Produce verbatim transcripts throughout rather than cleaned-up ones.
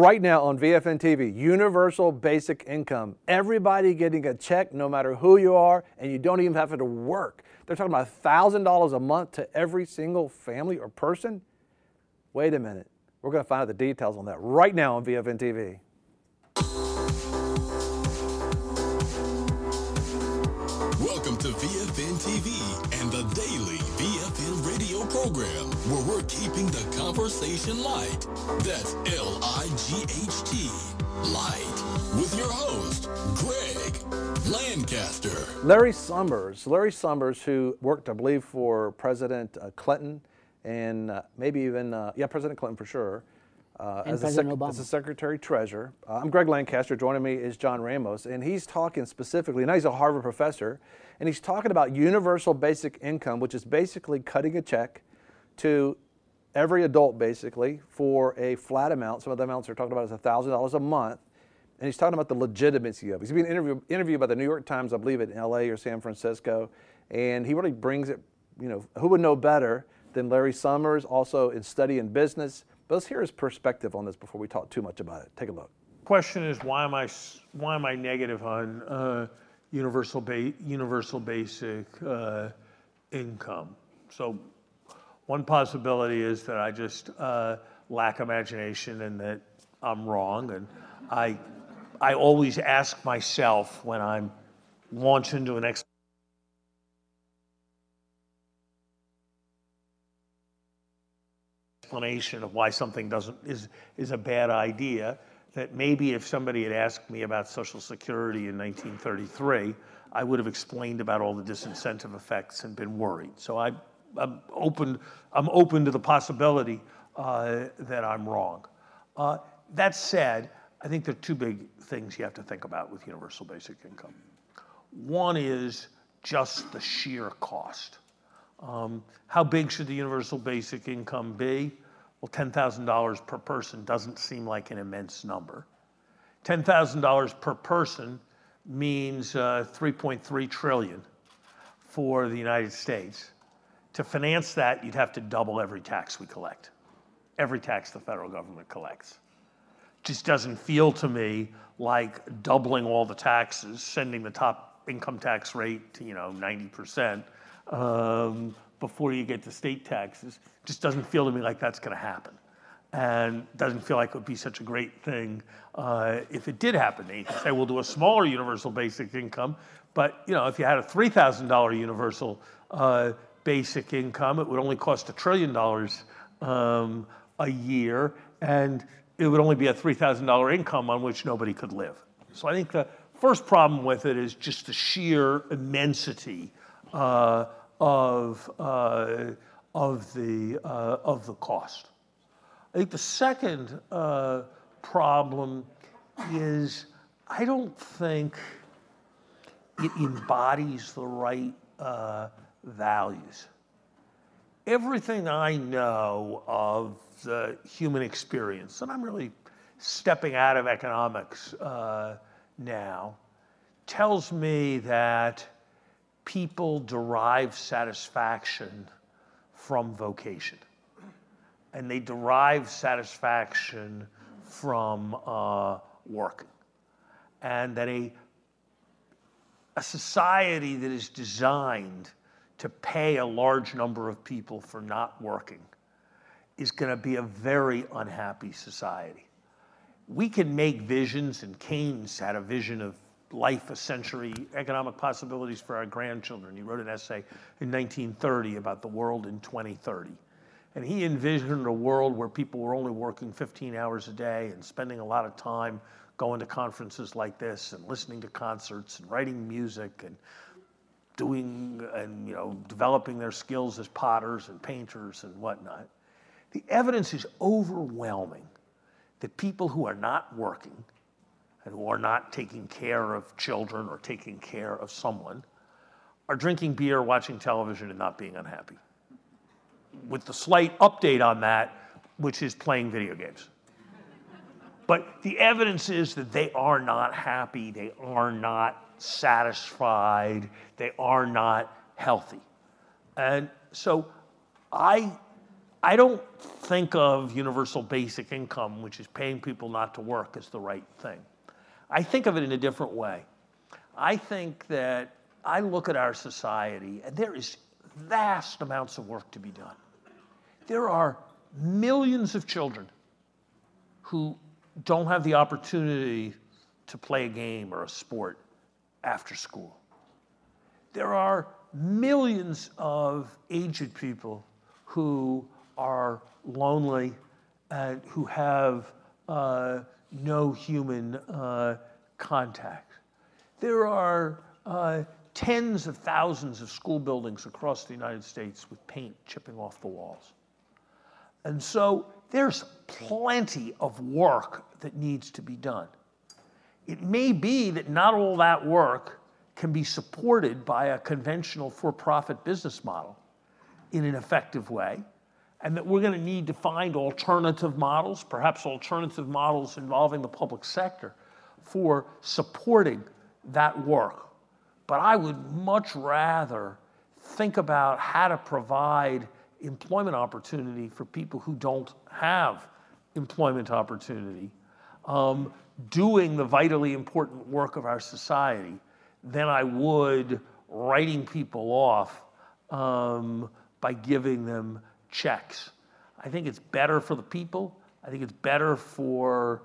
right now on V F N T V, universal basic income. Everybody getting a check no matter who you are, and you don't even have to work. They're talking about one thousand dollars a month to every single family or person. Wait a minute. We're going to find out the details on that right now on V F N T V. Welcome to V F N T V and the daily V F N radio program, where we're keeping the conversation light. That's L I G H T, light, with your host, Greg Lancaster. Larry Summers, Larry Summers, who worked, I believe, for President uh, Clinton and uh, maybe even, uh, yeah, President Clinton for sure. Uh, and as, President a sec- Obama. as a Secretary Treasurer. Uh, I'm Greg Lancaster. Joining me is John Ramos, and he's talking specifically, now he's a Harvard professor, and he's talking about universal basic income, which is basically cutting a check to every adult, basically, for a flat amount. Some of the amounts they're talking about is one thousand dollars a month, and he's talking about the legitimacy of it. He's being interviewed, interviewed by the New York Times, I believe, in L A or San Francisco, and he really brings it, you know, who would know better than Larry Summers, also in study in business. But let's hear his perspective on this before we talk too much about it. Take a look. Question is, why am I why am I negative on uh, universal ba- universal basic uh, income? So, one possibility is that I just uh, lack imagination and that I'm wrong. And I I always ask myself when I'm launched into an explanation explanation of why something doesn't is is a bad idea, that maybe if somebody had asked me about Social Security in nineteen thirty-three, I would have explained about all the disincentive effects and been worried. So I, I'm open. I'm open to the possibility uh, that I'm wrong. Uh, that said, I think there are two big things you have to think about with universal basic income. One is just the sheer cost. Um, how big should the universal basic income be? Well, ten thousand dollars per person doesn't seem like an immense number. ten thousand dollars per person means uh, three point three trillion dollars for the United States. To finance that, you'd have to double every tax we collect, every tax the federal government collects. Just doesn't feel to me like doubling all the taxes, sending the top income tax rate to, you know, ninety percent, Um, before you get to state taxes. Just doesn't feel to me like that's going to happen, and doesn't feel like it would be such a great thing uh, if it did happen. You can say we'll do a smaller universal basic income, but you know, if you had a three thousand dollars universal uh, basic income, it would only cost a trillion dollars um, a year, and it would only be a three thousand dollars income on which nobody could live. So I think the first problem with it is just the sheer immensity Uh, of uh, of the uh, of the cost. I think the second uh, problem is I don't think it embodies the right uh, values. Everything I know of the human experience, and I'm really stepping out of economics uh, now, tells me that people derive satisfaction from vocation, and they derive satisfaction from uh, working, and that a, a society that is designed to pay a large number of people for not working is going to be a very unhappy society. We can make visions, and Keynes had a vision of life, a century, economic possibilities for our grandchildren. He wrote an essay in nineteen thirty about the world in twenty thirty. And he envisioned a world where people were only working fifteen hours a day and spending a lot of time going to conferences like this and listening to concerts and writing music and doing and, you know, developing their skills as potters and painters and whatnot. The evidence is overwhelming that people who are not working and who are not taking care of children or taking care of someone are drinking beer, watching television, and not being unhappy. With the slight update on that, which is playing video games. But the evidence is that they are not happy, they are not satisfied, they are not healthy. And so I, I don't think of universal basic income, which is paying people not to work, as the right thing. I think of it in a different way. I think that I look at our society, and there is vast amounts of work to be done. There are millions of children who don't have the opportunity to play a game or a sport after school. There are millions of aged people who are lonely and who have uh, no human uh, contact. There are uh, tens of thousands of school buildings across the United States with paint chipping off the walls. And so there's plenty of work that needs to be done. It may be that not all that work can be supported by a conventional for-profit business model in an effective way, and that we're going to need to find alternative models, perhaps alternative models involving the public sector, for supporting that work. But I would much rather think about how to provide employment opportunity for people who don't have employment opportunity, um, doing the vitally important work of our society, than I would writing people off um, by giving them checks. I think it's better for the people. I think it's better for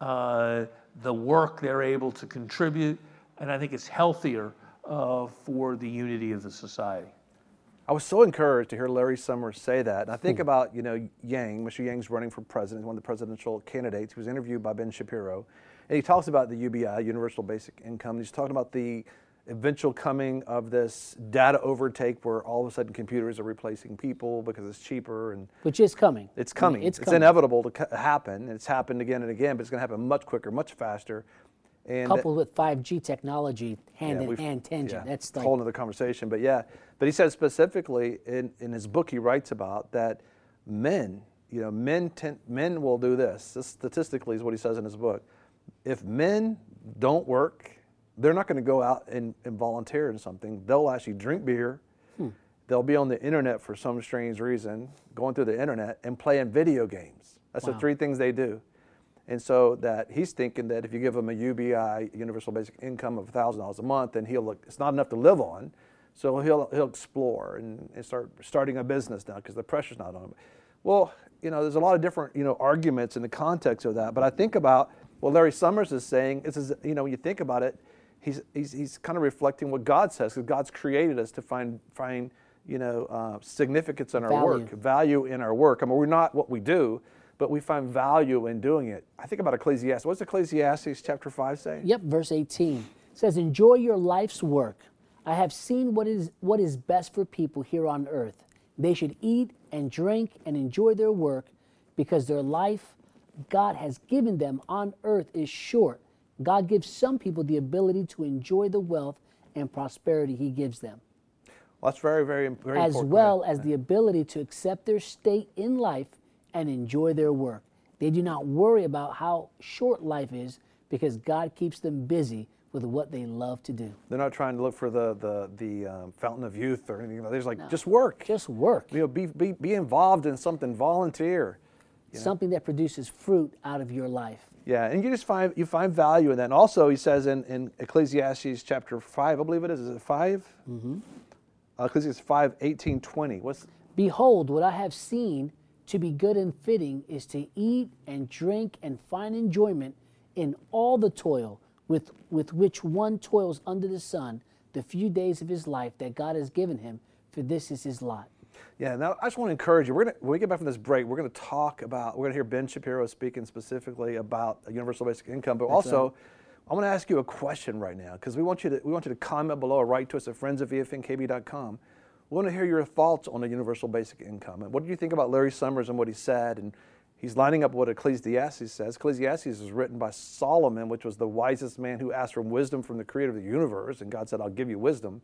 uh, the work they're able to contribute, and I think it's healthier uh, for the unity of the society. I was so encouraged to hear Larry Summers say that. And I think about, you know, Yang, Mister Yang's running for president, one of the presidential candidates. He was interviewed by Ben Shapiro. And he talks about the U B I, Universal Basic Income. He's talking about the eventual coming of this data overtake where all of a sudden computers are replacing people because it's cheaper. And which is coming. It's coming. It's, it's coming. inevitable to happen. It's happened again and again, but it's going to happen much quicker, much faster. And coupled with five G technology, hand yeah, in hand tangent. Yeah, That's a like, whole other conversation. But yeah, but he said specifically in, in his book he writes about that men, you know, men tend, men will do this. This statistically is what he says in his book. If men don't work, they're not going to go out and, and volunteer in something. They'll actually drink beer. Hmm. They'll be on the internet for some strange reason, going through the internet and playing video games. That's Wow. the three things they do. And so that he's thinking that if you give him a U B I, Universal Basic Income of one thousand dollars a month, then he'll look, it's not enough to live on. So he'll he'll explore and, and start starting a business now because the pressure's not on him. Well, you know, there's a lot of different, you know, arguments in the context of that. But I think about what Larry Summers is saying. It's, you know, when you think about it, he's he's, he's kind of reflecting what God says, because God's created us to find find you know uh, significance in our Value. work, value in our work. I mean, we're not what we do, but we find value in doing it. I think about Ecclesiastes. What's Ecclesiastes chapter five say? Yep, verse eighteen. It says, enjoy your life's work. I have seen what is what is best for people here on earth. They should eat and drink and enjoy their work, because their life God has given them on earth is short. God gives some people the ability to enjoy the wealth and prosperity he gives them, Well, that's very, very, very as important. well as the ability to accept their state in life and enjoy their work. They do not worry about how short life is, because God keeps them busy with what they love to do. They're not trying to look for the the the um, fountain of youth or anything. They're just like, just work. Just work. You know, be be be involved in something. Volunteer. You know? Something that produces fruit out of your life. Yeah, and you just find you find value in that. And also, he says in, in Ecclesiastes chapter five, I believe it is. Is it five? Mm-hmm. Uh, Ecclesiastes five, eighteen, twenty. What's Behold, what I have seen to be good and fitting is to eat and drink and find enjoyment in all the toil with, with which one toils under the sun the few days of his life that God has given him, for this is his lot. Yeah, now I just want to encourage you. We're gonna, when we get back from this break, we're going to talk about, we're going to hear Ben Shapiro speaking specifically about universal basic income, but That's also right. I want to ask you a question right now, because we want you to we want you to comment below or write to us at friends at v f n k b dot com. We want to hear your thoughts on the universal basic income. And what do you think about Larry Summers and what he said? And he's lining up what Ecclesiastes says. Ecclesiastes is written by Solomon, which was the wisest man who asked for wisdom from the creator of the universe, and God said, I'll give you wisdom.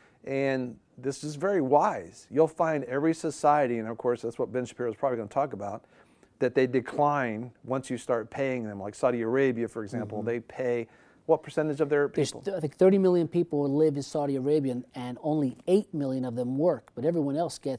And this is very wise. You'll find every society, and of course that's what Ben Shapiro is probably going to talk about, that they decline once you start paying them. Like Saudi Arabia, for example, mm-hmm. they pay what percentage of their people? There's, I think thirty million people live in Saudi Arabia, and only eight million of them work, but everyone else gets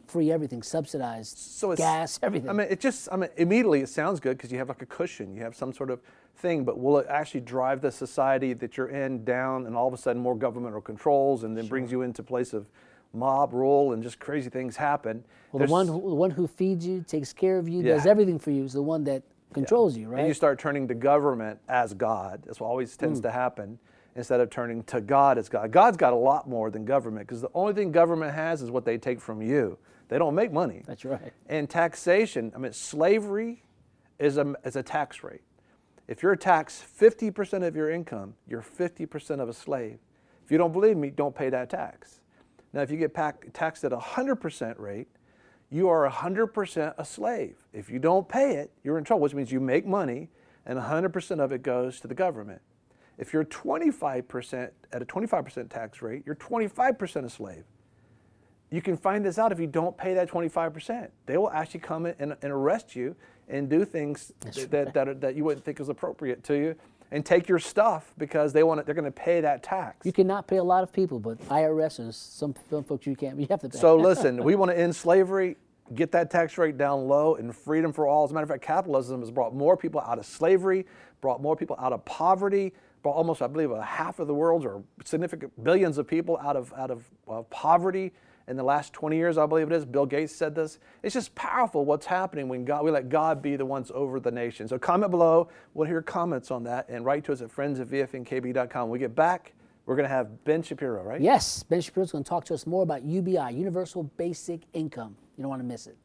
free everything, subsidized, So it's, gas, everything. I mean, it just, I mean, immediately it sounds good because you have like a cushion, you have some sort of thing, but will it actually drive the society that you're in down, and all of a sudden more governmental controls, and then sure. brings you into a place of mob rule and just crazy things happen? Well, the one, who, the one who feeds you, takes care of you, yeah. does everything for you is the one that controls yeah. you, right? And you start turning to government as God. That's what always tends mm. to happen, instead of turning to God as God. God's got a lot more than government, because the only thing government has is what they take from you. They don't make money. That's right. And taxation, I mean, slavery is a, is a tax rate. If you're taxed fifty percent of your income, you're fifty percent of a slave. If you don't believe me, don't pay that tax. Now, if you get taxed at a one hundred percent rate, you are one hundred percent a slave. If you don't pay it, you're in trouble, which means you make money, and one hundred percent of it goes to the government. If you're twenty-five percent at a twenty-five percent tax rate, you're twenty-five percent a slave. You can find this out if you don't pay that twenty-five percent. They will actually come in and, and arrest you and do things that, that, that, are, that you wouldn't think is appropriate to you, and take your stuff because they want to, they're going to pay that tax. You cannot pay a lot of people, but I R S is some, some folks you can't. You have to pay. So listen, we want to end slavery, get that tax rate down low, and freedom for all. As a matter of fact, capitalism has brought more people out of slavery, brought more people out of poverty, brought almost, I believe, a half of the world, or significant billions of people out of out of uh, poverty in the last twenty years, I believe it is. Bill Gates said this. It's just powerful what's happening when God, we let God be the ones over the nation. So comment below. We'll hear comments on that, and write to us at friends at V F N K B dot com. When we get back, we're going to have Ben Shapiro, right? Yes, Ben Shapiro's going to talk to us more about U B I, Universal Basic Income. You don't want to miss it.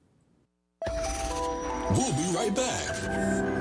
We'll be right back.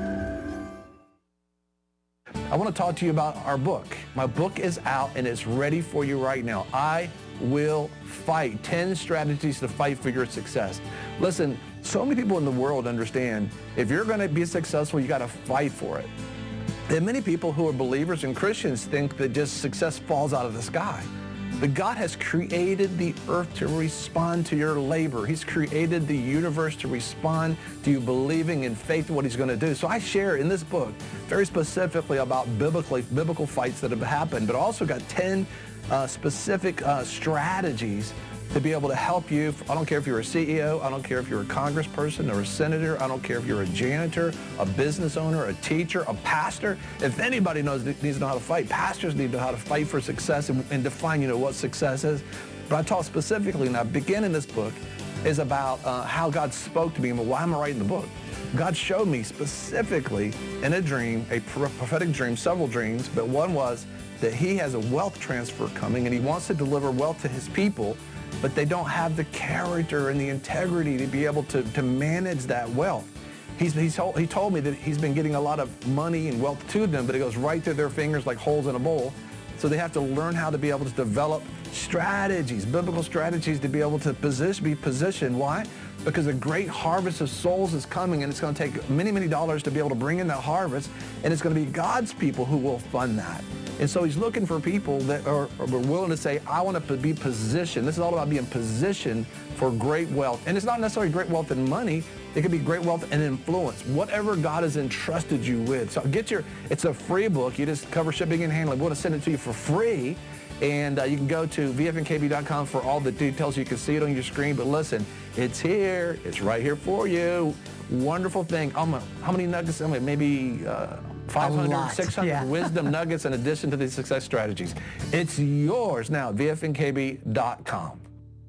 I want to talk to you about our book. My book is out and it's ready for you right now. I Will Fight. ten strategies to fight for your success. Listen, so many people in the world understand if you're going to be successful, you got to fight for it. And many people who are believers and Christians think that just success falls out of the sky. But God has created the earth to respond to your labor. He's created the universe to respond to you believing in faith in what He's going to do. So I share in this book very specifically about biblically, biblical fights that have happened, but also got ten uh, specific uh, strategies to be able to help you. I don't care if you're a C E O, I don't care if you're a congressperson or a senator, I don't care if you're a janitor, a business owner, a teacher, a pastor. If anybody knows needs to know how to fight, pastors need to know how to fight for success and, and define, you know, what success is. But I talk specifically, and I begin in this book, is about uh, how God spoke to me and why am I writing the book. God showed me specifically in a dream, a prophetic dream, several dreams, but one was that He has a wealth transfer coming and He wants to deliver wealth to His people, but they don't have the character and the integrity to be able to, to manage that wealth. He's, he's, he told me that he's been getting a lot of money and wealth to them, but it goes right through their fingers like holes in a bowl. So they have to learn how to be able to develop strategies, biblical strategies to be able to position, be positioned. Why? Because a great harvest of souls is coming, and it's going to take many, many dollars to be able to bring in that harvest, and it's going to be God's people who will fund that. And so He's looking for people that are, are willing to say, I want to be positioned. This is all about being positioned for great wealth. And it's not necessarily great wealth in money. It could be great wealth and influence, whatever God has entrusted you with. So get your, it's a free book. You just cover shipping and handling. We're going to send it to you for free. And uh, you can go to V F N K B dot com for all the details. You can see it on your screen. But listen, it's here. It's right here for you. Wonderful thing. Um, how many nuggets? I mean, maybe uh, five hundred, six hundred yeah. wisdom nuggets in addition to these success strategies. It's yours now, V F N K B dot com.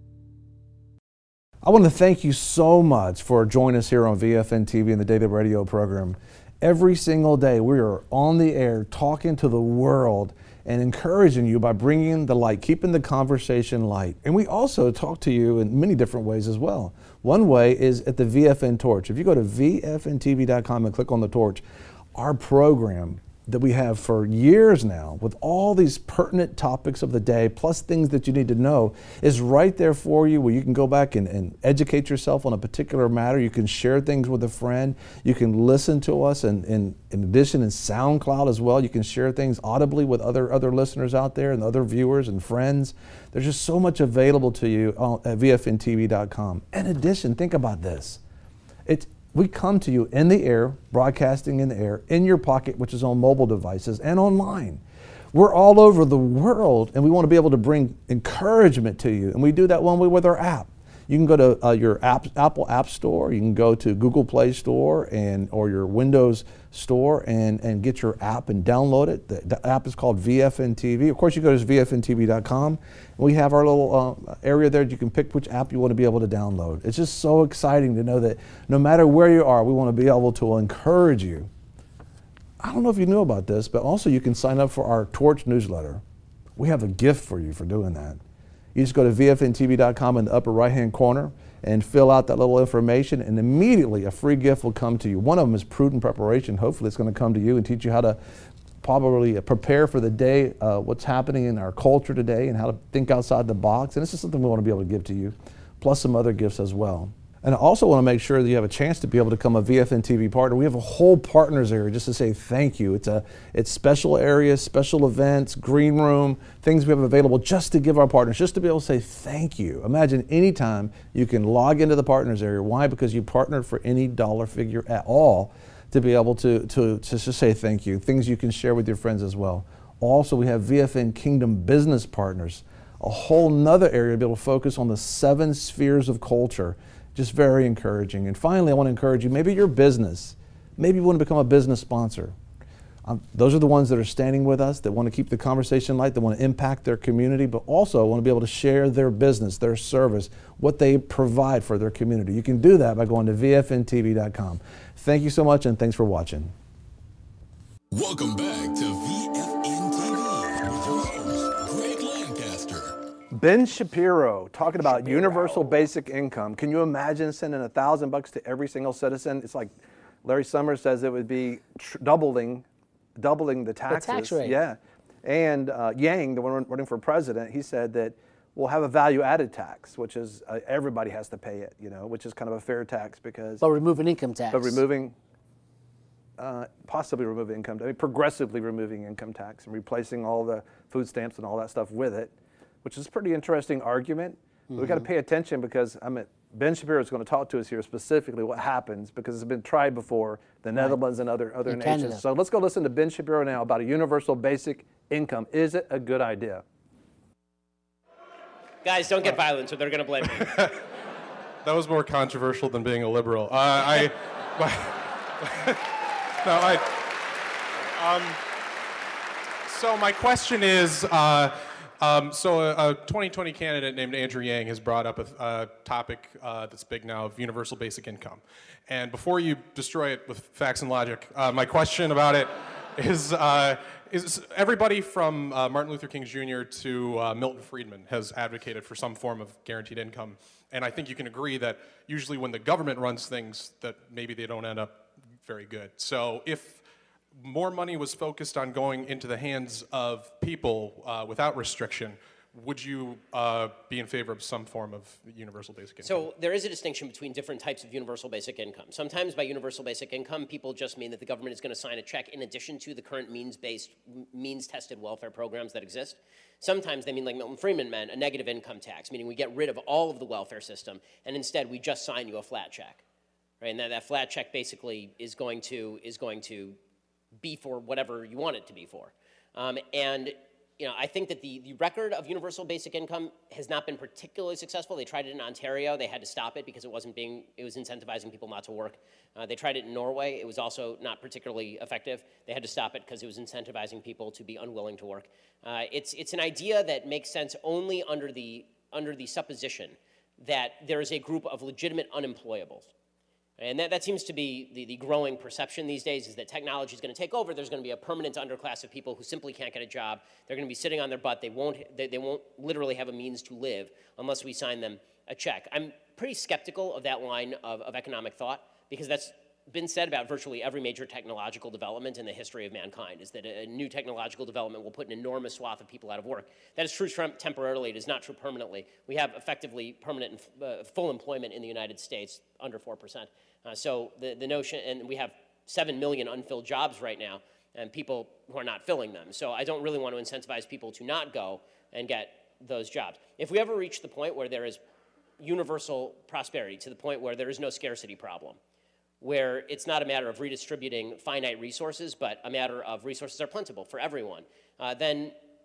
I want to thank you so much for joining us here on V F N T V and the Daily Radio program. Every single day we are on the air talking to the world and encouraging you by bringing the light, keeping the conversation light. And we also talk to you in many different ways as well. One way is at the V F N Torch. If you go to V F N T V dot com and click on the torch, our program that we have for years now with all these pertinent topics of the day, plus things that you need to know, is right there for you, where you can go back and, and educate yourself on a particular matter. You can share things with a friend. You can listen to us, and, and in addition in SoundCloud as well. You can share things audibly with other, other listeners out there and other viewers and friends. There's just so much available to you at V F N T V dot com. In addition, think about this. It's We come to you in the air, broadcasting in the air, in your pocket, which is on mobile devices, and online. We're all over the world, and we want to be able to bring encouragement to you, and we do that one way with our app. You can go to uh, your app, Apple App Store, you can go to Google Play Store and or your Windows Store and, and get your app and download it. The, the app is called V F N T V. Of course, you go to V F N T V dot com. We have our little uh, area there. You can pick which app you want to be able to download. It's just so exciting to know that no matter where you are, we want to be able to encourage you. I don't know if you knew about this, but also you can sign up for our Torch newsletter. We have a gift for you for doing that. You just go to V F N T V dot com in the upper right-hand corner and fill out that little information, and immediately a free gift will come to you. One of them is Prudent Preparation. Hopefully it's going to come to you and teach you how to probably prepare for the day, uh, what's happening in our culture today, and how to think outside the box. And this is something we want to be able to give to you, plus some other gifts as well. And I also want to make sure that you have a chance to be able to become a V F N T V partner. We have a whole partners area just to say thank you. It's a it's special areas, special events, green room, things we have available just to give our partners, just to be able to say thank you. Imagine anytime you can log into the partners area. Why? Because you partnered for any dollar figure at all to be able to, to, to just say thank you. Things you can share with your friends as well. Also, we have V F N Kingdom Business Partners, a whole nother area to be able to focus on the seven spheres of culture. Just very encouraging. And finally, I want to encourage you, maybe your business, maybe you want to become a business sponsor. Um, those are the ones that are standing with us, that want to keep the conversation light, that want to impact their community, but also want to be able to share their business, their service, what they provide for their community. You can do that by going to V F N T V dot com. Thank you so much, and thanks for watching. Welcome back to V F N T V with your host, Greg Lancaster. Ben Shapiro talking about Shapiro. Universal basic income. Can you imagine sending a thousand bucks to every single citizen? It's like Larry Summers says it would be tr doubling, doubling the taxes. The tax rate. Yeah, and uh, Yang, the one running for president, he said that we'll have a value-added tax, which is uh, everybody has to pay it. You know, which is kind of a fair tax because. But removing income tax. But removing. Uh, possibly removing income, I mean, progressively removing income tax and replacing all the food stamps and all that stuff with it, which is a pretty interesting argument. Mm-hmm. We've got to pay attention because I mean, Ben Shapiro is going to talk to us here specifically what happens because it's been tried before, the Netherlands right. and other, other in nations. Canada. So let's go listen to Ben Shapiro now about a universal basic income. Is it a good idea? Guys, don't get violent or they're going to blame me. That was more controversial than being a liberal. Uh, I... No, I, um, so my question is, uh, um, so a, a twenty twenty candidate named Andrew Yang has brought up a, a topic uh, that's big now of universal basic income. And before you destroy it with facts and logic, uh, my question about it is, uh, is everybody from uh, Martin Luther King Junior to uh, Milton Friedman has advocated for some form of guaranteed income. And I think you can agree that usually when the government runs things, that maybe they don't end up very good. So if more money was focused on going into the hands of people uh, without restriction, would you uh, be in favor of some form of universal basic income? So there is a distinction between different types of universal basic income. Sometimes by universal basic income, people just mean that the government is going to sign a check in addition to the current means-based, means-tested welfare programs that exist. Sometimes they mean, like Milton Friedman meant, a negative income tax, meaning we get rid of all of the welfare system, and instead we just sign you a flat check. Right, and that, that flat check basically is going to is going to be for whatever you want it to be for. Um, and you know, I think that the, the record of universal basic income has not been particularly successful. They tried it in Ontario. They had to stop it because it wasn't being it was incentivizing people not to work. Uh, they tried it in Norway. It was also not particularly effective. They had to stop it because it was incentivizing people to be unwilling to work. Uh, it's it's an idea that makes sense only under the under the supposition that there is a group of legitimate unemployables. And that, that seems to be the, the growing perception these days, is that technology is going to take over. There's going to be a permanent underclass of people who simply can't get a job. They're going to be sitting on their butt. They won't, they, they won't literally have a means to live unless we sign them a check. I'm pretty skeptical of that line of, of economic thought because that's been said about virtually every major technological development in the history of mankind, is that a, a new technological development will put an enormous swath of people out of work. That is true temporarily. It is not true permanently. We have effectively permanent and uh, full employment in the United States, under four percent. Uh, so the, the notion, and we have seven million unfilled jobs right now, and people who are not filling them. So I don't really want to incentivize people to not go and get those jobs. If we ever reach the point where there is universal prosperity, to the point where there is no scarcity problem, where it's not a matter of redistributing finite resources, but a matter of resources are plentiful for everyone, uh, then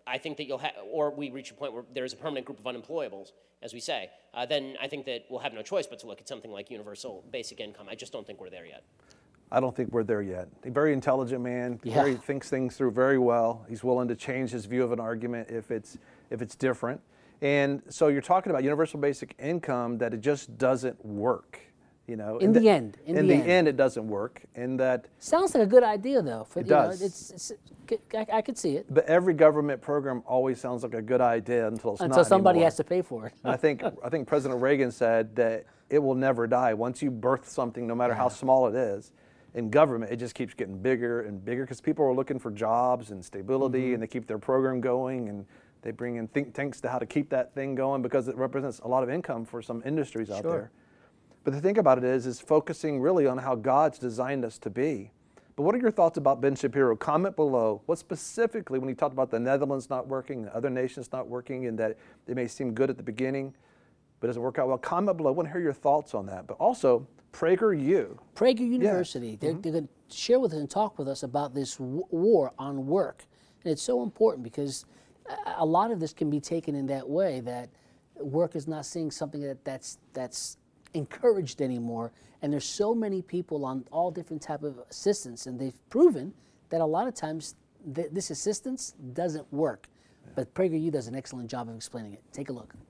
I think that you'll have, or we reach a point where there's a permanent group of unemployables, as we say, uh, then I think that we'll have no choice but to look at something like universal basic income. I just don't think we're there yet. I don't think we're there yet. A very intelligent man, Yeah. very thinks things through very well. He's willing to change his view of an argument if it's if it's different. And so you're talking about universal basic income, that it just doesn't work. You know, In the end, in in the the end. end, it doesn't work. And that, Sounds like a good idea, though. For, It you know, does. it's, it's, I, I could see it. but every government program always sounds like a good idea until it's Until not somebody anymore. has to pay for it. And I think I think President Reagan said that it will never die. Once you birth something, no matter how small it is, in government, it just keeps getting bigger and bigger because people are looking for jobs and stability, Mm-hmm. and they keep their program going, and they bring in think tanks to how to keep that thing going because it represents a lot of income for some industries out Sure. there. But the thing about it is, is focusing really on how God's designed us to be. But what are your thoughts about Ben Shapiro? Comment below. What specifically, when he talked about the Netherlands not working, the other nations not working, and that it may seem good at the beginning, but doesn't work out well? Comment below. I want to hear your thoughts on that. But also, PragerU. Prager University, they're, Mm-hmm. they're going to share with us and talk with us about this w- war on work. And it's so important because a- a lot of this can be taken in that way, that work is not seeing something that, that's, that's encouraged anymore. And there's so many people on all different type of assistance, and they've proven that a lot of times th- this assistance doesn't work. But PragerU does an excellent job of explaining it. Take a look.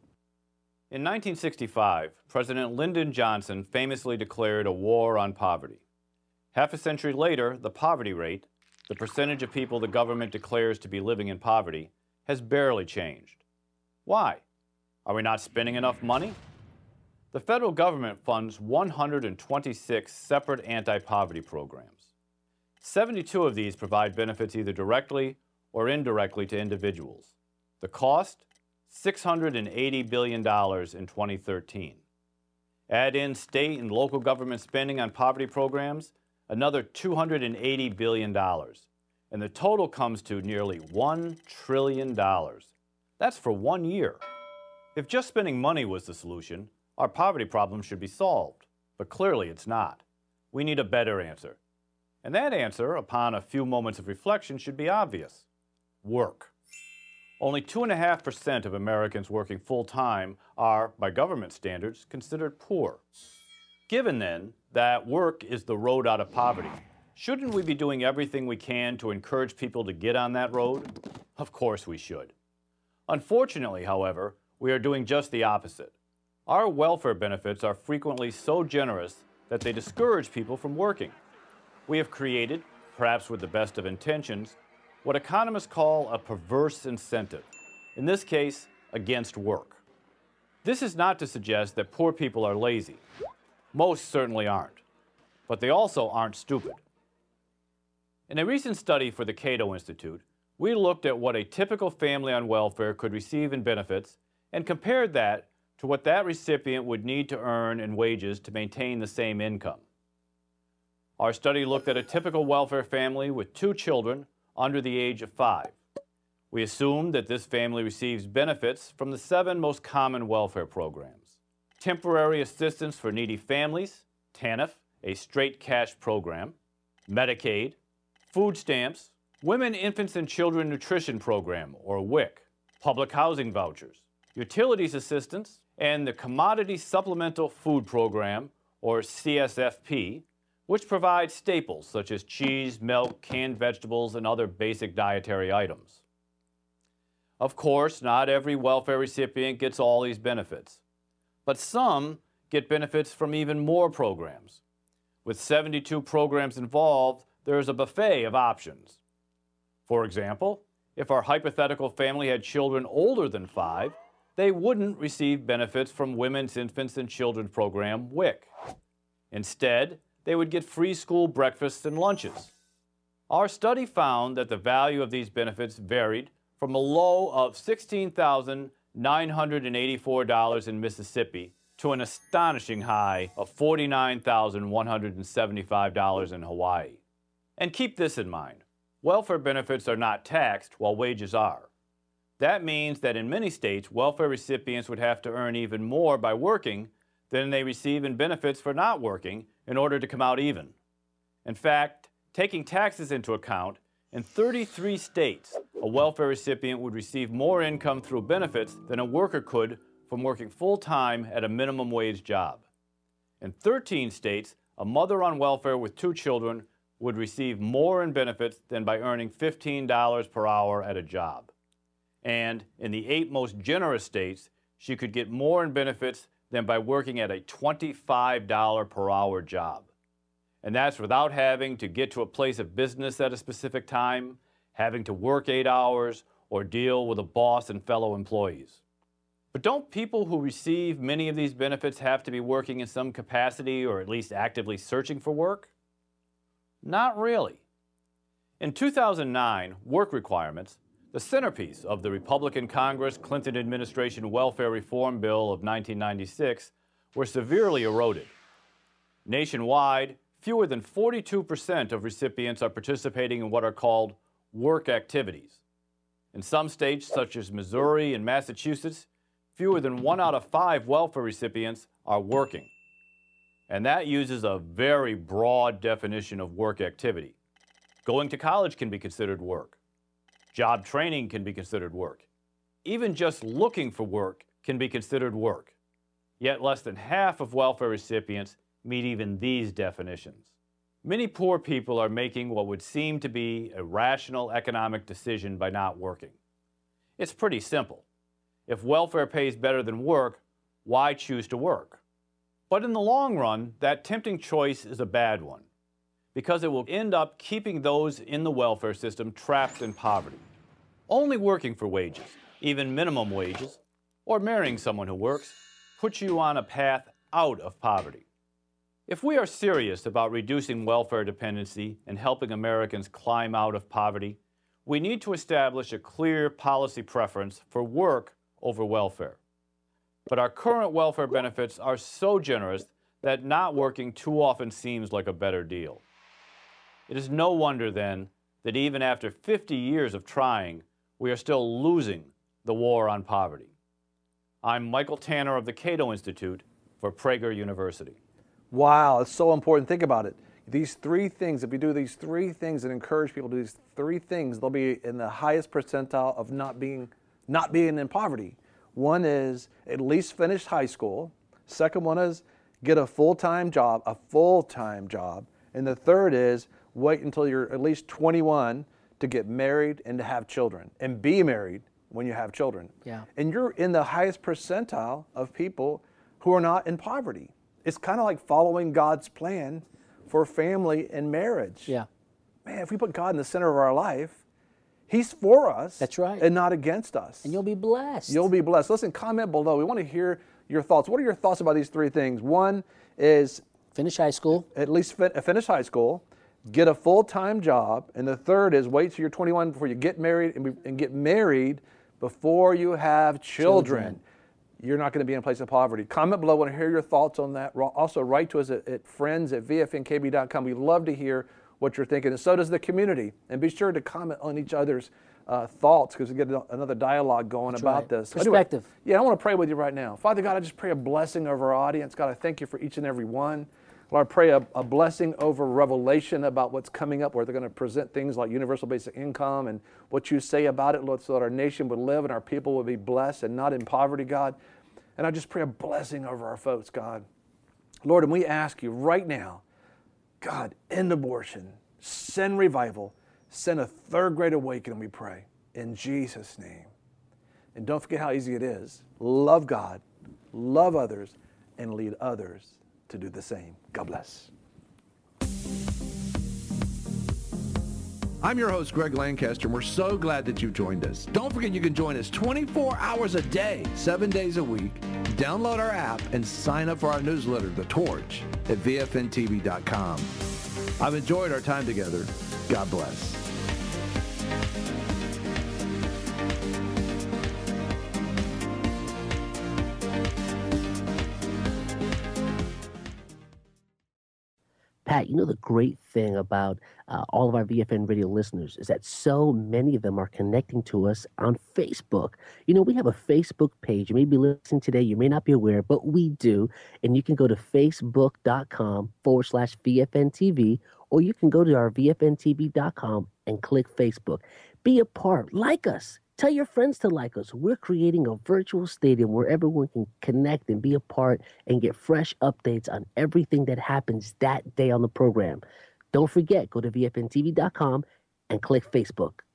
In nineteen sixty-five, President Lyndon Johnson famously declared a war on poverty. Half a century later, the poverty rate, the percentage of people the government declares to be living in poverty, has barely changed. Why? Are we not spending enough money? The federal government funds one hundred twenty-six separate anti-poverty programs. seventy-two of these provide benefits either directly or indirectly to individuals. The cost? six hundred eighty billion dollars in twenty thirteen. Add in state and local government spending on poverty programs, another two hundred eighty billion dollars, and the total comes to nearly one trillion dollars. That's for one year. If just spending money was the solution, our poverty problem should be solved, but clearly it's not. We need a better answer. And that answer, upon a few moments of reflection, should be obvious. Work. Only two point five percent of Americans working full-time are, by government standards, considered poor. Given, then, that work is the road out of poverty, shouldn't we be doing everything we can to encourage people to get on that road? Of course we should. Unfortunately, however, we are doing just the opposite. Our welfare benefits are frequently so generous that they discourage people from working. We have created, perhaps with the best of intentions, what economists call a perverse incentive, in this case, against work. This is not to suggest that poor people are lazy. Most certainly aren't, but they also aren't stupid. In a recent study for the Cato Institute, we looked at what a typical family on welfare could receive in benefits and compared that to what that recipient would need to earn in wages to maintain the same income. Our study looked at a typical welfare family with two children under the age of five. We assumed that this family receives benefits from the seven most common welfare programs: temporary assistance for needy families, TANF, a straight cash program; Medicaid; food stamps; Women, Infants, and Children Nutrition Program, or W I C; public housing vouchers; utilities assistance; and the Commodity Supplemental Food Program, or C S F P, which provides staples such as cheese, milk, canned vegetables, and other basic dietary items. Of course, not every welfare recipient gets all these benefits, but some get benefits from even more programs. With seventy-two programs involved, there is a buffet of options. For example, if our hypothetical family had children older than five, they wouldn't receive benefits from Women's, Infants, and Children Program, W I C. Instead, they would get free school breakfasts and lunches. Our study found that the value of these benefits varied from a low of sixteen thousand nine hundred eighty-four dollars in Mississippi to an astonishing high of forty-nine thousand one hundred seventy-five dollars in Hawaii. And keep this in mind. Welfare benefits are not taxed while wages are. That means that in many states, welfare recipients would have to earn even more by working than they receive in benefits for not working in order to come out even. In fact, taking taxes into account, in thirty-three states, a welfare recipient would receive more income through benefits than a worker could from working full-time at a minimum wage job. In thirteen states, a mother on welfare with two children would receive more in benefits than by earning fifteen dollars per hour at a job. And in the eight most generous states, she could get more in benefits than by working at a twenty-five dollars per hour job. And that's without having to get to a place of business at a specific time, having to work eight hours, or deal with a boss and fellow employees. But don't people who receive many of these benefits have to be working in some capacity or at least actively searching for work? Not really. In two thousand nine, work requirements, the centerpiece of the Republican Congress Clinton administration welfare reform bill of nineteen ninety-six, were severely eroded. Nationwide, fewer than forty-two percent of recipients are participating in what are called work activities. In some states, such as Missouri and Massachusetts, fewer than one out of five welfare recipients are working. And that uses a very broad definition of work activity. Going to college can be considered work. Job training can be considered work. Even just looking for work can be considered work. Yet less than half of welfare recipients meet even these definitions. Many poor people are making what would seem to be a rational economic decision by not working. It's pretty simple. If welfare pays better than work, why choose to work? But in the long run, that tempting choice is a bad one, because it will end up keeping those in the welfare system trapped in poverty. Only working for wages, even minimum wages, or marrying someone who works, puts you on a path out of poverty. If we are serious about reducing welfare dependency and helping Americans climb out of poverty, we need to establish a clear policy preference for work over welfare. But our current welfare benefits are so generous that not working too often seems like a better deal. It is no wonder, then, that even after fifty years of trying, we are still losing the war on poverty. I'm Michael Tanner of the Cato Institute for Prager University. Wow, it's so important. Think about it. These three things, if we do these three things and encourage people to do these three things, they'll be in the highest percentile of not being, not being in poverty. One is at least finish high school. Second one is get a full-time job, a full-time job. And the third is wait until you're at least twenty-one to get married and to have children, and be married when you have children. Yeah. And you're in the highest percentile of people who are not in poverty. It's kind of like following God's plan for family and marriage. Yeah. Man, if we put God in the center of our life, He's for us. That's right. And not against us. And you'll be blessed. You'll be blessed. Listen, comment below. We want to hear your thoughts. What are your thoughts about these three things? One is finish high school. At least fin- finish high school. Get a full-time job. And the third is wait till you're twenty-one before you get married, and, be, and get married before you have children. children. You're not going to be in a place of poverty. Comment below. I want to hear your thoughts on that. Also, write to us at, at friends at v f n k b dot com. We love to hear what you're thinking, and so does the community. And be sure to comment on each other's uh, thoughts, because we get another dialogue going That's about right. this. Perspective. Anyway, yeah, I want to pray with you right now. Father God, I just pray a blessing over our audience. God, I thank you for each and every one. Lord, I pray a, a blessing over revelation about what's coming up, where they're going to present things like universal basic income and what you say about it, Lord, so that our nation would live and our people would be blessed and not in poverty, God. And I just pray a blessing over our folks, God. Lord, and we ask you right now, God, end abortion, send revival, send a third great awakening, we pray, in Jesus' name. And don't forget how easy it is. Love God, love others, and lead others to do the same. God bless. I'm your host, Greg Lancaster, and we're so glad that you joined us. Don't forget you can join us twenty-four hours a day, seven days a week. Download our app and sign up for our newsletter, The Torch, at v f n t v dot com. I've enjoyed our time together. God bless. Pat, you know the great thing about uh, all of our V F N radio listeners is that so many of them are connecting to us on Facebook. You know, we have a Facebook page. You may be listening today. You may not be aware, but we do. And you can go to facebook.com forward slash VFNTV, or you can go to our V F N T V dot com and click Facebook. Be a part. Like us. Tell your friends to like us. We're creating a virtual stadium where everyone can connect and be a part and get fresh updates on everything that happens that day on the program. Don't forget, go to V F N T V dot com and click Facebook.